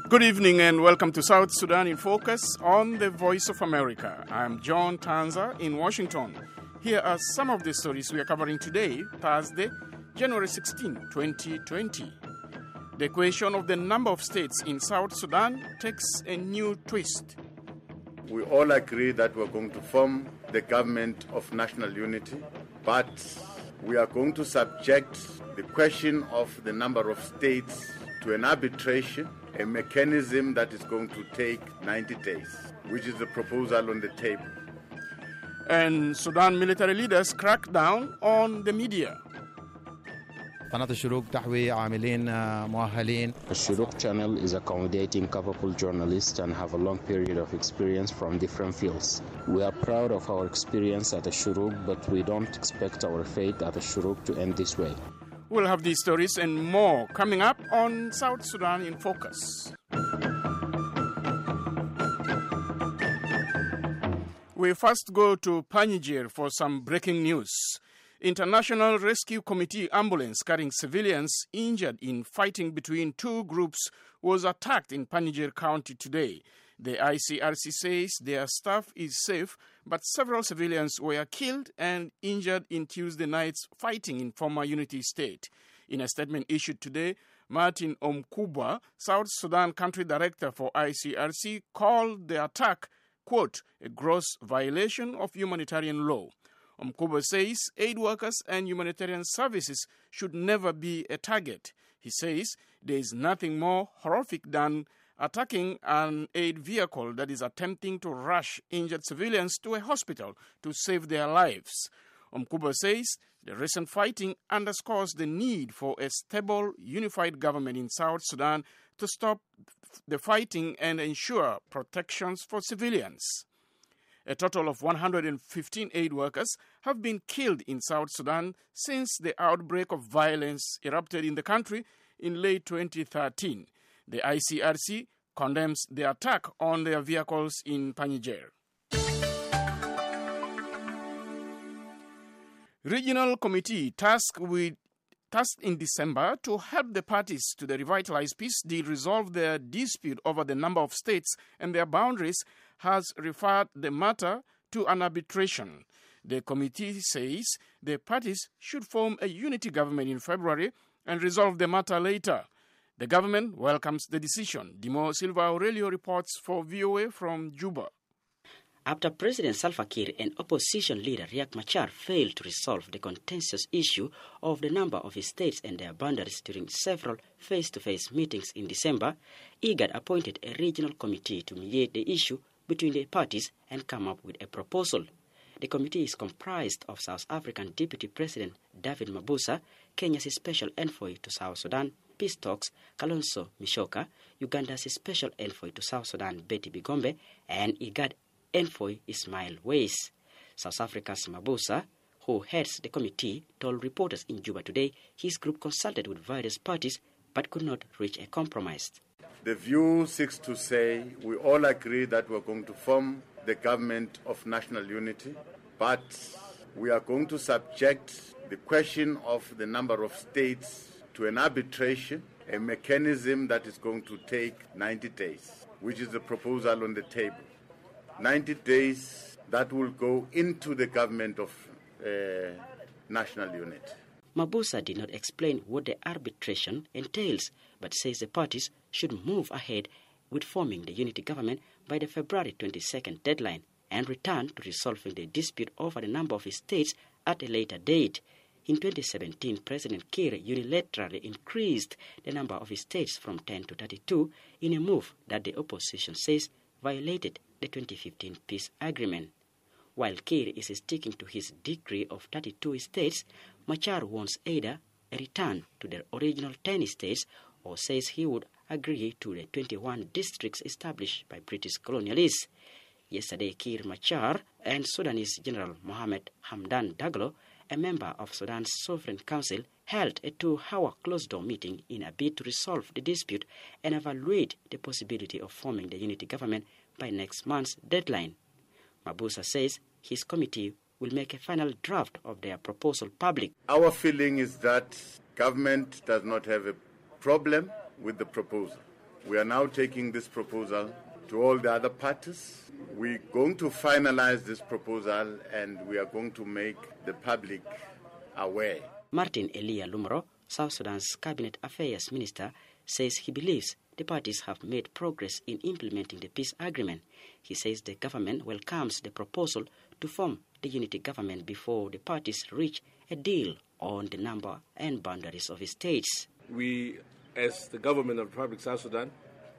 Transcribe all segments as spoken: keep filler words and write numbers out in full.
Good evening and welcome to South Sudan in Focus on the Voice of America. I'm John Tanza in Washington. Here are some of the stories we are covering today, Thursday, January sixteenth, twenty twenty. The question of the number of states in South Sudan takes a new twist. We all agree that we're going to form the government of national unity, but we are going to subject the question of the number of states to an arbitration, a mechanism that is going to take ninety days, which is the proposal on the table. And Sudan military leaders crack down on the media. قناة الشروق تحوي عاملين مؤهلين. الشروق channel is accommodating capable journalists and have a long period of experience from different fields. We are proud of our experience at الشروق, but we don't expect our fate at الشروق to end this way. We'll have these stories and more coming up on South Sudan in Focus. We first go to Panjshir for some breaking news. International Rescue Committee ambulance carrying civilians injured in fighting between two groups was attacked in Panjshir County today. The I C R C says their staff is safe, but several civilians were killed and injured in Tuesday night's fighting in former Unity State. In a statement issued today, Martin Omkuba, South Sudan Country Director for I C R C, called the attack, quote, a gross violation of humanitarian law. Omkuba says aid workers and humanitarian services should never be a target. He says there is nothing more horrific than attacking an aid vehicle that is attempting to rush injured civilians to a hospital to save their lives. Omkuba says the recent fighting underscores the need for a stable, unified government in South Sudan to stop the fighting and ensure protections for civilians. A total of one hundred fifteen aid workers have been killed in South Sudan since the outbreak of violence erupted in the country in late twenty thirteen. The I C R C condemns the attack on their vehicles in Panjshir. Regional Committee tasked with tasked in December to help the parties to the revitalized peace deal resolve their dispute over the number of states and their boundaries has referred the matter to an arbitration. The committee says the parties should form a unity government in February and resolve the matter later. The government welcomes the decision. Dimo Silva Aurelio reports for V O A from Juba. After President Salva Kiir and opposition leader Riek Machar failed to resolve the contentious issue of the number of states and their boundaries during several face-to-face meetings in December, IGAD appointed a regional committee to mediate the issue between the parties and come up with a proposal. The committee is comprised of South African Deputy President David Mabuza, Kenya's Special Envoy to South Sudan, Peace Talks, Kalonzo Musyoka, Uganda's Special Envoy to South Sudan, Betty Bigombe, and IGAD Envoy Ismail Weiss. South Africa's Mabuza, who heads the committee, told reporters in Juba today his group consulted with various parties but could not reach a compromise. The view seeks to say we all agree that we're going to form the government of national unity, but we are going to subject the question of the number of states to an arbitration, a mechanism that is going to take ninety days, which is the proposal on the table. ninety days that will go into the government of uh, national unity. Mabuza did not explain what the arbitration entails, but says the parties should move ahead with forming the unity government by the February twenty-second deadline and return to resolving the dispute over the number of states at a later date. In twenty seventeen, President Kiir unilaterally increased the number of states from ten to thirty-two in a move that the opposition says violated the twenty fifteen peace agreement. While Kiir is sticking to his decree of thirty-two states, Machar wants either a return to the original ten states or says he would agree to the twenty-one districts established by British colonialists. Yesterday, Kiir Machar and Sudanese General Mohamed Hamdan Daglo, a member of Sudan's Sovereign Council, held a two-hour closed-door meeting in a bid to resolve the dispute and evaluate the possibility of forming the unity government by next month's deadline. Mabuza says his committee will make a final draft of their proposal public. Our feeling is that government does not have a problem with the proposal. We are now taking this proposal to all the other parties. We're going to finalize this proposal and we are going to make the public aware. Martin Elia Lumro, South Sudan's Cabinet Affairs Minister, says he believes the parties have made progress in implementing the peace agreement. He says the government welcomes the proposal to form the unity government before the parties reach a deal on the number and boundaries of the states. We, as the government of the Republic of South Sudan,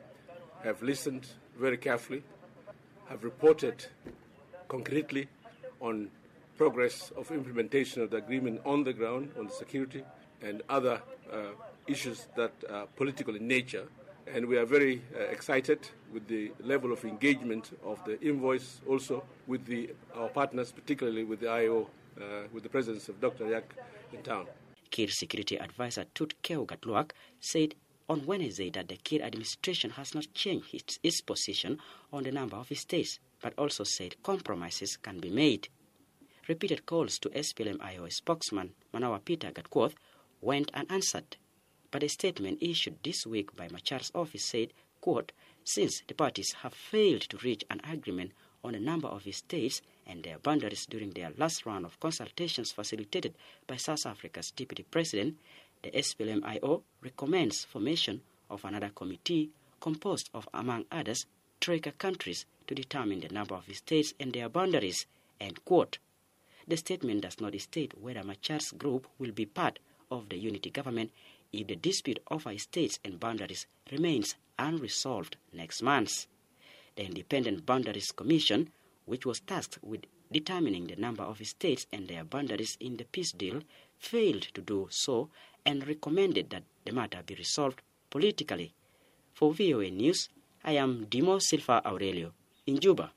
have listened very carefully, have reported concretely on progress of implementation of the agreement on the ground, on the security and other uh, issues that are political in nature. And we are very uh, excited with the level of engagement of the invoice, also with the, our partners, particularly with the I O, uh, with the presence of Doctor Yak in town. Kir Security Advisor Tut Keu Gatluak said on Wednesday that the Kir administration has not changed its, its position on the number of states, but also said compromises can be made. Repeated calls to S P L M I O spokesman Manawa Peter Gatkuoth went unanswered, but a statement issued this week by Machar's office said, quote, since the parties have failed to reach an agreement on a number of states and their boundaries during their last round of consultations facilitated by South Africa's Deputy President, the S P L M I O recommends formation of another committee composed of, among others, Troika countries to determine the number of states and their boundaries, end quote. The statement does not state whether Machar's group will be part of the unity government if the dispute over states and boundaries remains unresolved next month. The Independent Boundaries Commission, which was tasked with determining the number of states and their boundaries in the peace deal, failed to do so and recommended that the matter be resolved politically. For V O A News, I am Dimo Silva Aurelio in Juba.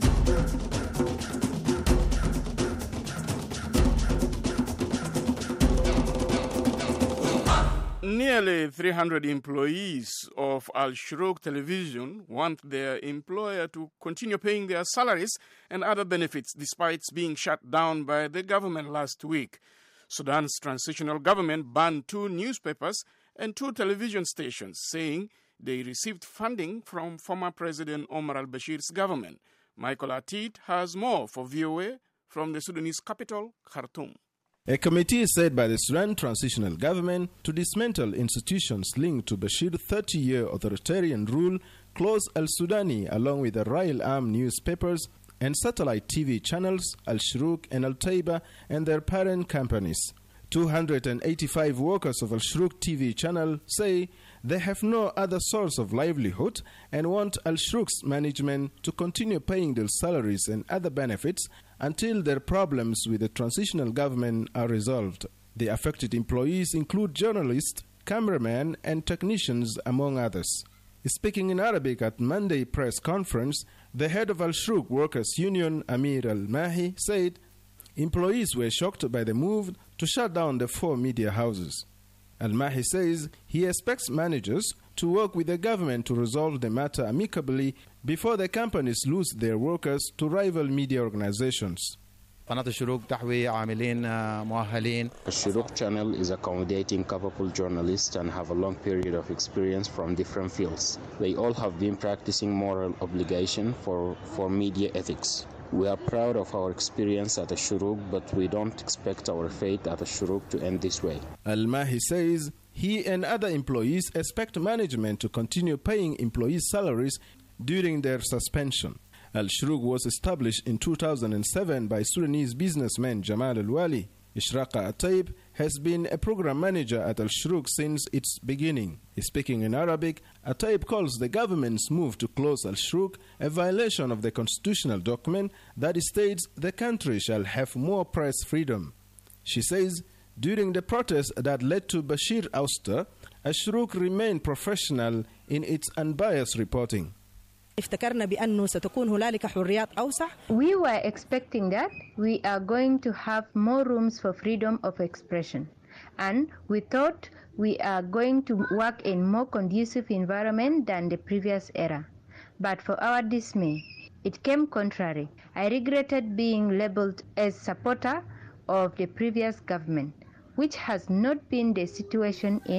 Nearly three hundred employees of Al Shrouk Television want their employer to continue paying their salaries and other benefits despite being shut down by the government last week. Sudan's transitional government banned two newspapers and two television stations, saying they received funding from former President Omar al-Bashir's government. Michael Atit has more for V O A from the Sudanese capital, Khartoum. A committee is set by the Sudan transitional government to dismantle institutions linked to Bashir's thirty-year authoritarian rule, close Al-Sudani along with the Rail Arm newspapers and satellite T V channels, Al-Shrouk and Al-Taiba and their parent companies. two hundred eighty-five workers of Al-Shrouk T V channel say they have no other source of livelihood and want Al-Shrouk's management to continue paying their salaries and other benefits until their problems with the transitional government are resolved. The affected employees include journalists, cameramen, and technicians, among others. Speaking in Arabic at Monday press conference, the head of Al-Shrouk Workers Union, Amir Al-Mahi, said employees were shocked by the move to shut down the four media houses. Al-Mahi says he expects managers to work with the government to resolve the matter amicably before the companies lose their workers to rival media organizations. قناة الشروق تحوي عاملين مؤهلين. The Shuruk channel is accommodating capable journalists and have a long period of experience from different fields. They all have been practicing moral obligation for, for media ethics. We are proud of our experience at the Shuruk, but we don't expect our fate at the Shuruk to end this way. Al-Mahi says he and other employees expect management to continue paying employees' salaries during their suspension. Al-Shrouk was established in two thousand seven by Sudanese businessman Jamal Al-Wali. Ishraqa Ataib has been a program manager at Al-Shrouk since its beginning. Speaking in Arabic, Ataib calls the government's move to close Al-Shrouk a violation of the constitutional document that states the country shall have more press freedom. She says, during the protests that led to Bashir ouster, Al-Shrouk remained professional in its unbiased reporting. We were expecting that we are going to have more rooms for freedom of expression, and we thought we are going to work in more conducive environment than the previous era. But for our dismay, it came contrary. I regretted being labeled as supporter of the previous government, which has not been the situation in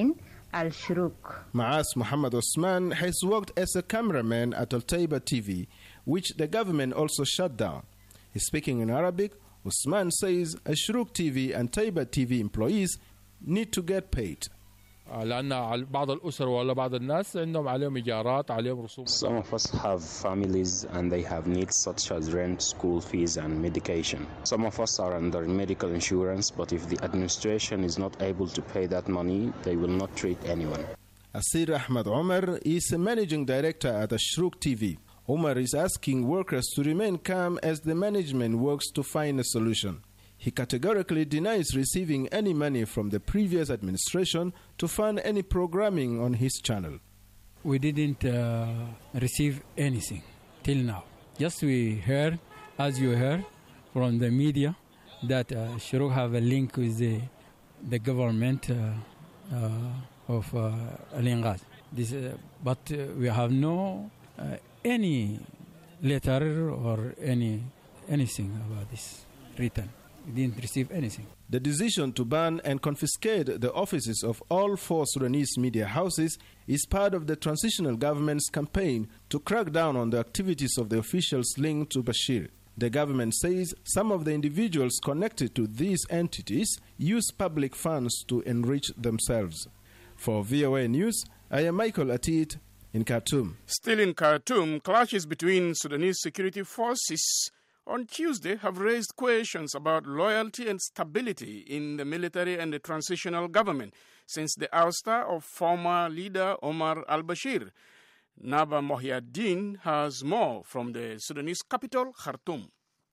Al-Shuruk. Maas Muhammad Osman has worked as a cameraman at Al-Taiba T V, which the government also shut down. Speaking in Arabic, Osman says Al-Shuruk T V and Taiba T V employees need to get paid. لأن بعض الأسر ولا بعض الناس عندهم عليهم إيجارات عليهم رسوم. Some of us have families and they have needs such as rent, school fees and medication. Some of us are under medical insurance, but if the administration is not able to pay that money, they will not treat anyone. Asir Ahmed Omar is a managing director at Al-Shuruk T V. Omar is asking workers to remain calm as the management works to find a solution. He categorically denies receiving any money from the previous administration to fund any programming on his channel. We didn't uh, receive anything till now. Just we heard, as you heard from the media, that uh, Shuruk have a link with the, the government uh, uh, of uh, Al-Inqaz. This, uh, but uh, we have no uh, any letter or any anything about this written. We didn't receive anything. The decision to ban and confiscate the offices of all four Sudanese media houses is part of the transitional government's campaign to crack down on the activities of the officials linked to Bashir. The government says some of the individuals connected to these entities use public funds to enrich themselves. For V O A News, I am Michael Atit in Khartoum. Still in Khartoum, clashes between Sudanese security forces on Tuesday have raised questions about loyalty and stability in the military and the transitional government since the ouster of former leader Omar al-Bashir. Naba Mohiaddin has more from the Sudanese capital, Khartoum.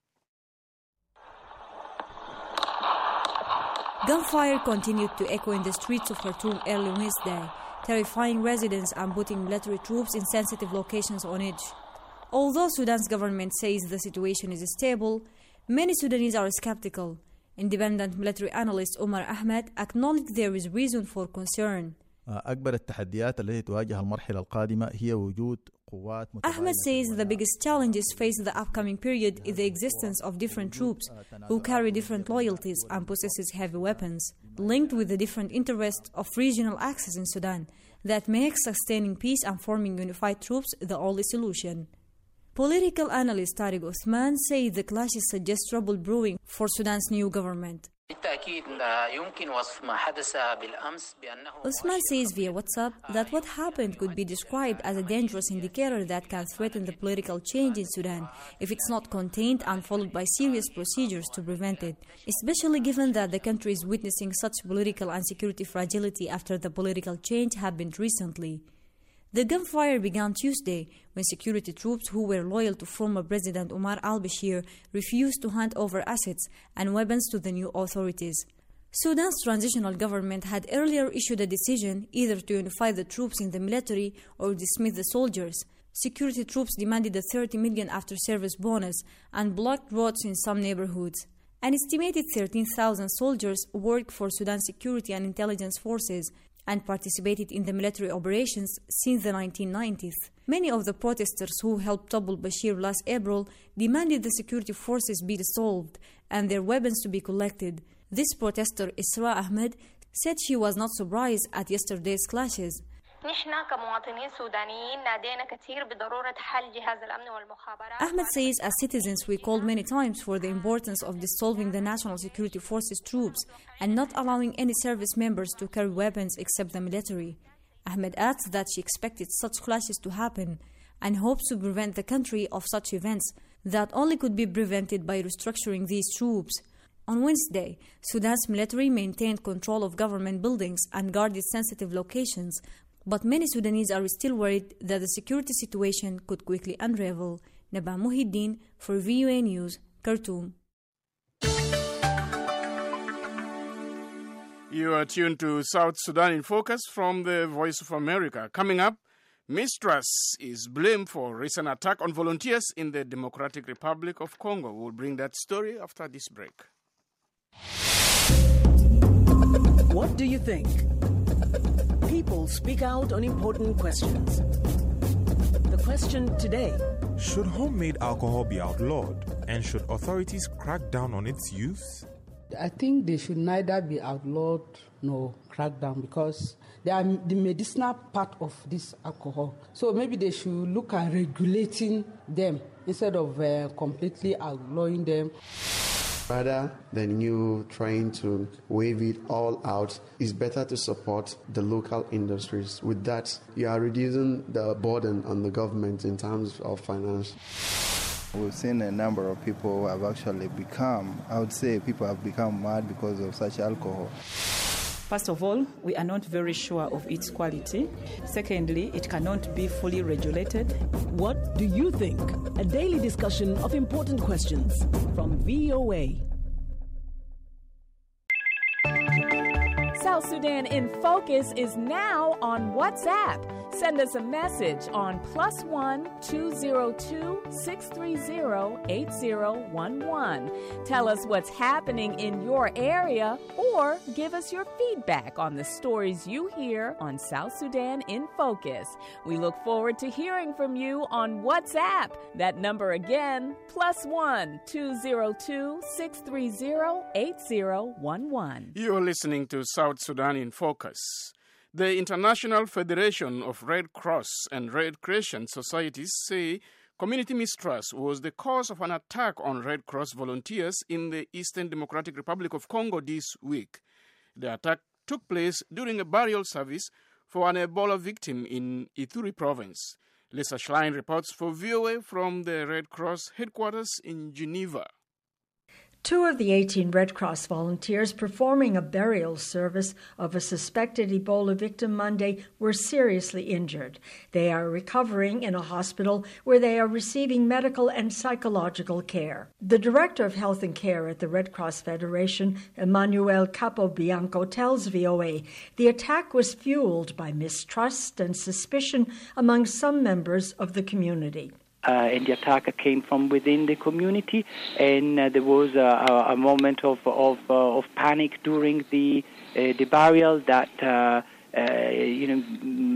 Gunfire continued to echo in the streets of Khartoum early Wednesday, terrifying residents and putting military troops in sensitive locations on edge. Although Sudan's government says the situation is stable, many Sudanese are skeptical. Independent military analyst Omar Ahmed acknowledged there is reason for concern. أكبر التحديات التي تواجه المرحلة القادمة هي وجود قوات. Ahmed says the biggest challenges faced the upcoming period is the existence of different troops who carry different loyalties and possesses heavy weapons, linked with the different interests of regional axes in Sudan that makes sustaining peace and forming unified troops the only solution. Political analyst Tariq Uthman says the clashes suggest trouble brewing for Sudan's new government. Uthman says via WhatsApp that what happened could be described as a dangerous indicator that can threaten the political change in Sudan if it's not contained and followed by serious procedures to prevent it, especially given that the country is witnessing such political and security fragility after the political change happened recently. The gunfire began Tuesday when security troops who were loyal to former President Omar al-Bashir refused to hand over assets and weapons to the new authorities. Sudan's transitional government had earlier issued a decision either to unify the troops in the military or dismiss the soldiers. Security troops demanded a thirty million after-service bonus and blocked roads in some neighborhoods. An estimated thirteen thousand soldiers worked for Sudan's security and intelligence forces and participated in the military operations since the nineteen nineties. Many of the protesters who helped topple Bashir last April demanded the security forces be dissolved and their weapons to be collected. This protester, Isra Ahmed, said she was not surprised at yesterday's clashes. Ahmed says, as citizens, we called many times for the importance of dissolving the National Security Forces troops and not allowing any service members to carry weapons except the military. Ahmed adds that she expected such clashes to happen and hopes to prevent the country of such events that only could be prevented by restructuring these troops. On Wednesday, Sudan's military maintained control of government buildings and guarded sensitive locations, but many Sudanese are still worried that the security situation could quickly unravel. Naba Muhiddin for V O A News, Khartoum. You are tuned to South Sudan in Focus from the Voice of America. Coming up, mistrust is blamed for recent attack on volunteers in the Democratic Republic of Congo. We'll bring that story after this break. What do you think? People speak out on important questions. The question today: should homemade alcohol be outlawed, and should authorities crack down on its use? I think they should neither be outlawed nor cracked down because they are the medicinal part of this alcohol. So maybe they should look at regulating them instead of uh, completely outlawing them. Rather than you trying to wave it all out, it's better to support the local industries. With that, you are reducing the burden on the government in terms of finance. We've seen a number of people who have actually become, I would say people have become mad because of such alcohol. First of all, we are not very sure of its quality. Secondly, it cannot be fully regulated. What do you think? A daily discussion of important questions from V O A. South Sudan in Focus is now on WhatsApp. Send us a message on plus one two zero two six three zero eight zero one one. Tell us what's happening in your area or give us your feedback on the stories you hear on South Sudan in Focus. We look forward to hearing from you on WhatsApp. That number again, plus one two zero two six three zero eight zero one one. You're listening to South Sudan in Focus. The International Federation of Red Cross and Red Crescent Societies say community mistrust was the cause of an attack on Red Cross volunteers in the Eastern Democratic Republic of Congo this week. The attack took place during a burial service for an Ebola victim in Ituri province. Lisa Schlein reports for V O A from the Red Cross headquarters in Geneva. Two of the eighteen Red Cross volunteers performing a burial service of a suspected Ebola victim Monday were seriously injured. They are recovering in a hospital where they are receiving medical and psychological care. The Director of Health and Care at the Red Cross Federation, Emmanuel Capobianco, tells V O A the attack was fueled by mistrust and suspicion among some members of the community. Uh, and the attack came from within the community, and uh, there was a, a moment of of, uh, of panic during the uh, the burial that uh, uh, you know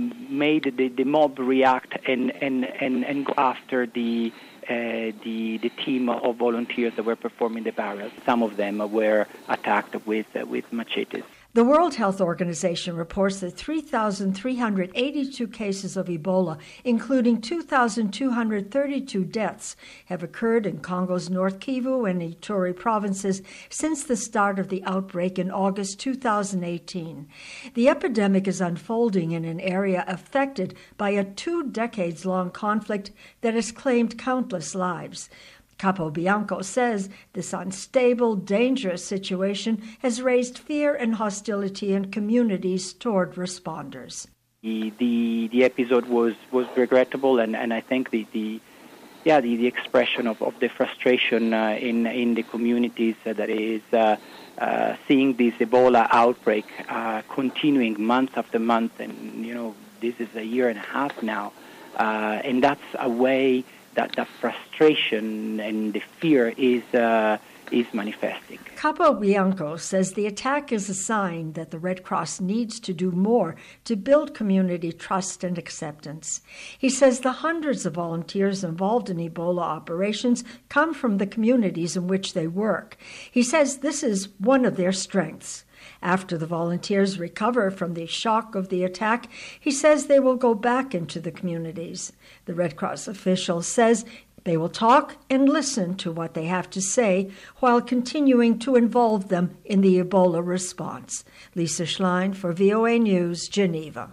made the, the mob react and and, and, and go after the uh, the the team of volunteers that were performing the burial. Some of them were attacked with uh, with machetes. The World Health Organization reports that three thousand three hundred eighty-two cases of Ebola, including two thousand two hundred thirty-two deaths, have occurred in Congo's North Kivu and Ituri provinces since the start of the outbreak in August two thousand eighteen. The epidemic is unfolding in an area affected by a two decades-long conflict that has claimed countless lives. Capobianco says this unstable, dangerous situation has raised fear and hostility in communities toward responders. The the, the episode was, was regrettable, and, and I think the, the yeah the, the expression of, of the frustration uh, in in the communities uh, that is uh, uh, seeing this Ebola outbreak uh, continuing month after month, and you know this is a year and a half now, uh, and that's a way that the frustration and the fear is uh, is manifesting. Capobianco says the attack is a sign that the Red Cross needs to do more to build community trust and acceptance. He says the hundreds of volunteers involved in Ebola operations come from the communities in which they work. He says this is one of their strengths. After the volunteers recover from the shock of the attack, he says they will go back into the communities. The Red Cross official says they will talk and listen to what they have to say while continuing to involve them in the Ebola response. Lisa Schlein for V O A News, Geneva.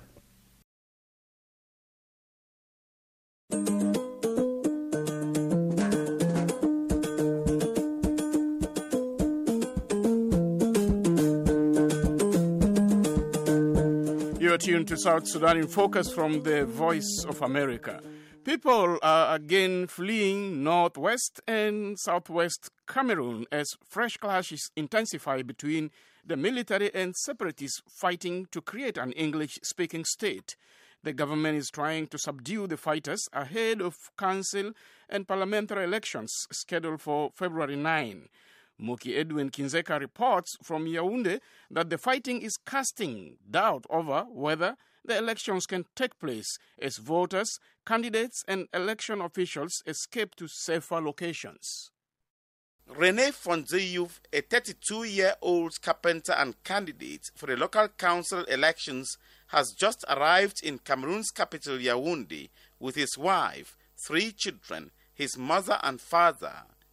You're tuned to South Sudan in Focus from the Voice of America. People are again fleeing northwest and southwest Cameroon as fresh clashes intensify between the military and separatists fighting to create an English-speaking state. The government is trying to subdue the fighters ahead of council and parliamentary elections scheduled for February ninth. Muki Edwin Kinzeka reports from Yaoundé that the fighting is casting doubt over whether the elections can take place as voters, candidates, and election officials escape to safer locations. Rene Fonzeyuf, a thirty-two-year-old carpenter and candidate for the local council elections, has just arrived in Cameroon's capital Yaoundé with his wife, three children, his mother and father.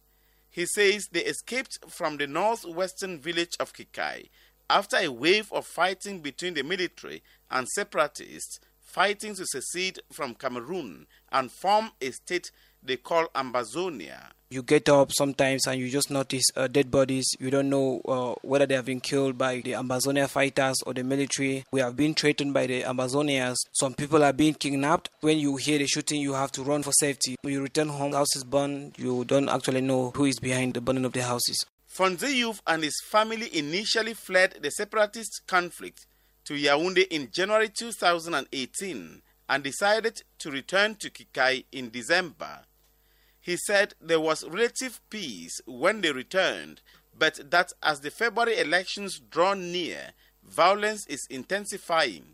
He says they escaped from the northwestern village of Kikai after a wave of fighting between the military and separatists fighting to secede from Cameroon and form a state they call Ambazonia. You get up sometimes and you just notice uh, dead bodies. You don't know uh, whether they have been killed by the Ambazonia fighters or the military. We have been threatened by the Ambazonians. Some people are being kidnapped. When you hear the shooting, you have to run for safety. When you return home, houses burn. You don't actually know who is behind the burning of the houses. Fonzeyuf and his family initially fled the separatist conflict to Yaoundé in January two thousand eighteen and decided to return to Kikai in December. He said there was relative peace when they returned, but that as the February elections draw near, violence is intensifying.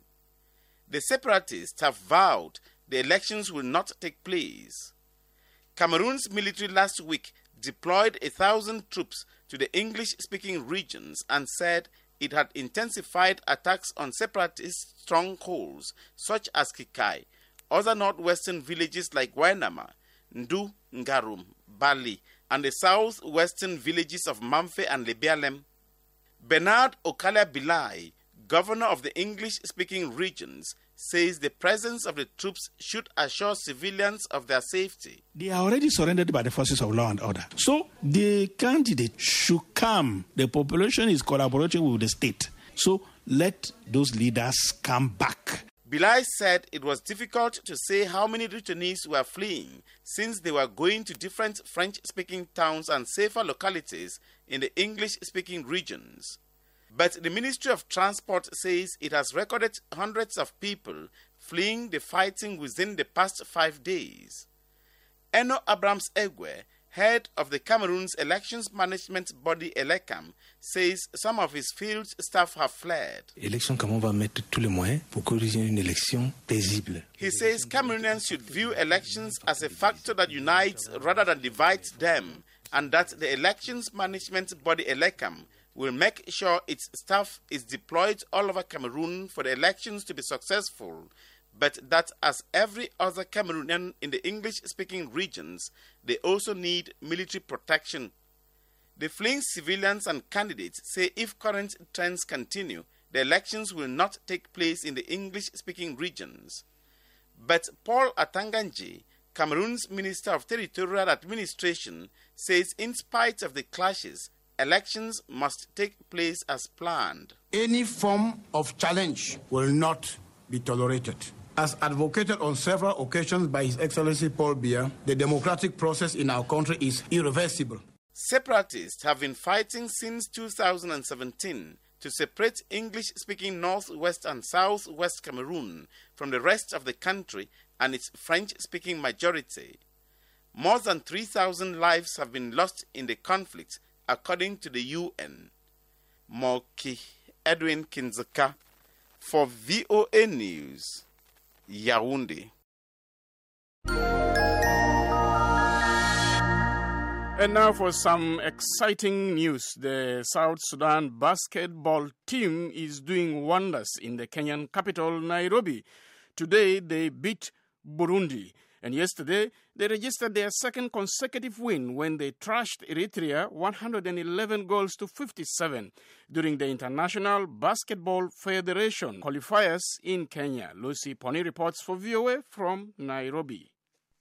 The separatists have vowed the elections will not take place. Cameroon's military last week deployed a thousand troops to the English-speaking regions and said it had intensified attacks on separatist strongholds such as Kikai, other northwestern villages like Wainama, Ndu, Ngarum, Bali, and the southwestern villages of Mamfe and Lebialem. Bernard Okala Bilai, governor of the English-speaking regions, says the presence of the troops should assure civilians of their safety. They are already surrendered by the forces of law and order. So the candidate should come. The population is collaborating with the state. So let those leaders come back. Bilai said it was difficult to say how many returnees were fleeing since they were going to different French-speaking towns and safer localities in the English-speaking regions. But the Ministry of Transport says it has recorded hundreds of people fleeing the fighting within the past five days. Eno Abrams Egwe, head of the Cameroon's elections management body Elecam, says some of his field staff have fled. He says Cameroonians should view elections as a factor that unites rather than divides them, and that the elections management body Elecam will make sure its staff is deployed all over Cameroon for the elections to be successful, but that as every other Cameroonian in the English-speaking regions, they also need military protection. The fleeing civilians and candidates say if current trends continue, the elections will not take place in the English-speaking regions. But Paul Atanganji, Cameroon's Minister of Territorial Administration, says in spite of the clashes, elections must take place as planned. Any form of challenge will not be tolerated. As advocated on several occasions by His Excellency Paul Biya, the democratic process in our country is irreversible. Separatists have been fighting since two thousand seventeen to separate English-speaking northwest and southwest Cameroon from the rest of the country and its French-speaking majority. More than three thousand lives have been lost in the conflict, according to the U N. Moki Edwin Kinzaka for V O A News, Yaoundé. And now for some exciting news. The South Sudan basketball team is doing wonders in the Kenyan capital, Nairobi. Today they beat Burundi. And yesterday, they registered their second consecutive win when they thrashed Eritrea one hundred eleven goals to fifty-seven during the International Basketball Federation qualifiers in Kenya. Lucy Pony reports for V O A from Nairobi.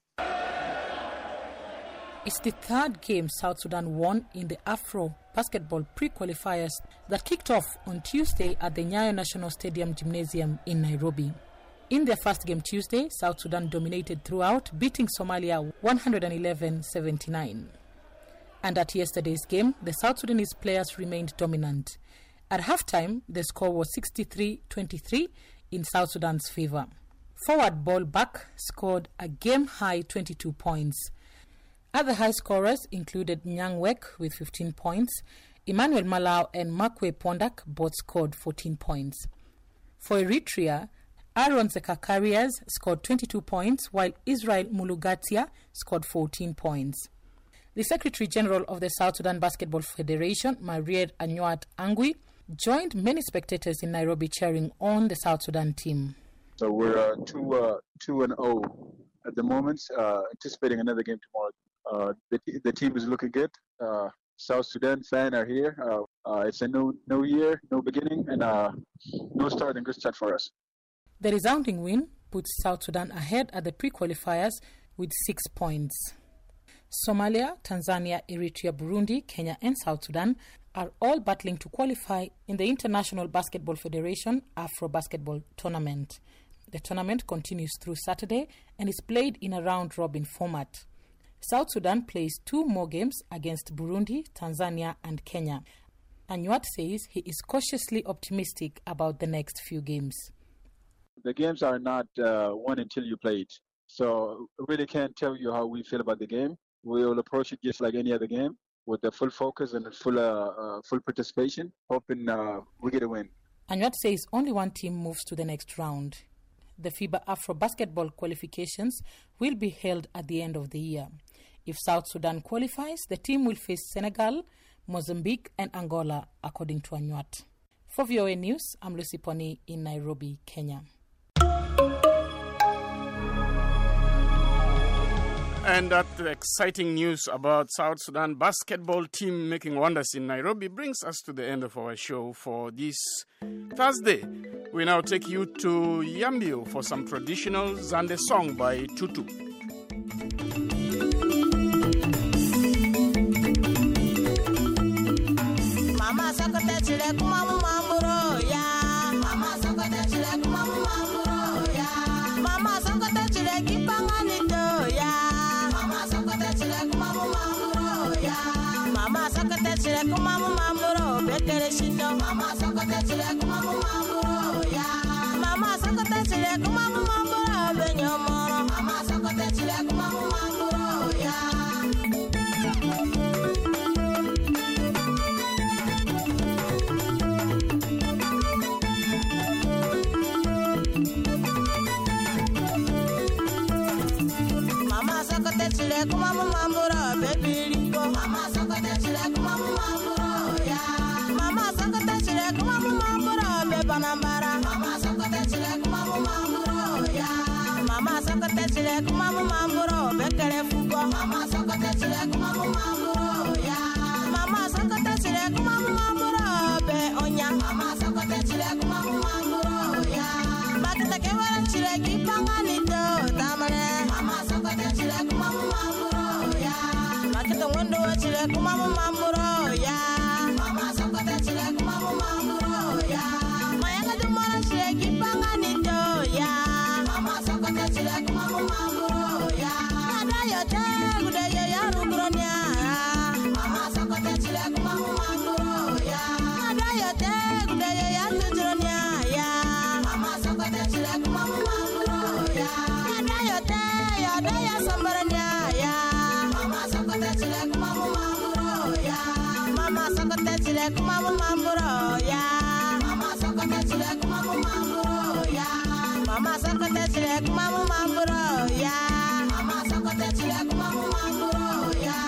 It's the third game South Sudan won in the Afro basketball pre-qualifiers that kicked off on Tuesday at the Nyayo National Stadium Gymnasium in Nairobi. In their first game Tuesday, South Sudan dominated throughout, beating Somalia one hundred eleven to seventy-nine. And at yesterday's game, the South Sudanese players remained dominant. At halftime, the score was sixty-three twenty-three in South Sudan's favor. Forward Ball Back scored a game-high twenty-two points. Other high scorers included Nyang Wek with fifteen points, Emmanuel Malau and Makwe Pondak both scored fourteen points. For Eritrea, Aaron Zekakarias scored twenty-two points, while Israel Mulugatia scored fourteen points. The Secretary General of the South Sudan Basketball Federation, Mariette Anyuat Angui, joined many spectators in Nairobi cheering on the South Sudan team. So we're uh, two, uh, two and oh at the moment, uh, anticipating another game tomorrow. Uh, the, the team is looking good. Uh, South Sudan fans are here. Uh, uh, it's a new, new year, new beginning, and uh, no start and good start for us. The resounding win puts South Sudan ahead at the pre-qualifiers with six points. Somalia, Tanzania, Eritrea, Burundi, Kenya and South Sudan are all battling to qualify in the International Basketball Federation Afro Basketball Tournament. The tournament continues through Saturday and is played in a round-robin format. South Sudan plays two more games against Burundi, Tanzania and Kenya. Anyuat says he is cautiously optimistic about the next few games. The games are not uh, won until you play it. So I really can't tell you how we feel about the game. We will approach it just like any other game with the full focus and full uh, uh, full participation, hoping uh, we get a win. Anyuat says only one team moves to the next round. The FIBA Afro Basketball qualifications will be held at the end of the year. If South Sudan qualifies, the team will face Senegal, Mozambique and Angola, according to Anyuat. For V O A News, I'm Lucy Poni in Nairobi, Kenya. And that exciting news about South Sudan basketball team making wonders in Nairobi brings us to the end of our show for this Thursday. We now take you to Yambio for some traditional Zande song by Tutu. Mama sakata chile kumamu mamuro ya. Mama sakata chile kumamu mamuro ya. Mama sakata chile kipanganito ya. Mama sakata chile kumamu mamuro bekere shindo. Mama sakata chile kumamu mamuro ya. Mama sakata chile kumamu mamuro benyomoro. Mama sakata chile kumamu mamuro ya. Mama sakata chile kumamu mamuro baby. Mama sakata chile kumamu mamuro ya. Mama sakata chile kumamu mamuro be banambara. Mama sakata chile kumamu mamuro ya. Mama sakata chile kumamu mamuro be kerefugo. Mama sakata chile kumamu mamuro ya. Mama sakata chile kumamu mamuro be onya. Mama sakata chile kumamu mamuro ya. Bakita kewara chile kipanganito tamare. Mama sakata chile kumamu mamuro ya. Makita ngondo chile kumamu mamuro ya. Mama sakata chile kumamu mamuro ya. Mayanga dumara chile kipanganito ya. Mama sakata chile kumamu mamuro ya. Ada yote gude ya ya rukronya. Mama sakata chile kumamu mamuro ya. Ada yote gude ya ya tujronya ya. Mama sakata chile kumamu mamuro ya. Ada yote ya da ya sambaranya ya. Mama sakata chile kumamu mamuro ya. Mama sakata chile kumamu mamuro ya. Mama sakata chile kumamu mamuro ya. Mama sakata chile kumamu mamuro ya. Mama sakata chile kumamu mamuro ya.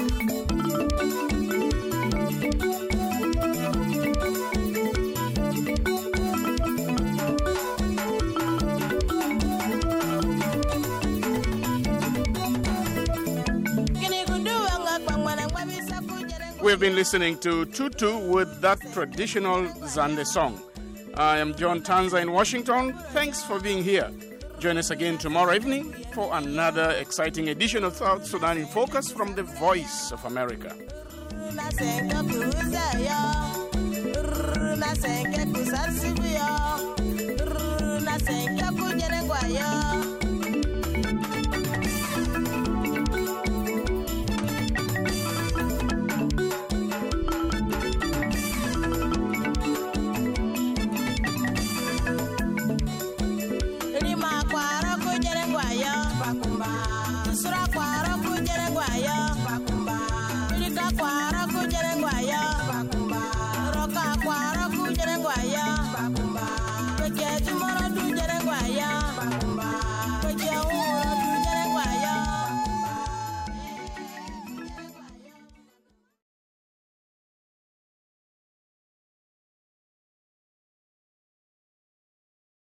We've been listening to Tutu with that traditional Zande song. I am John Tanza in Washington. Thanks for being here. Join us again tomorrow evening for another exciting edition of South Sudan in Focus from the Voice of America. Na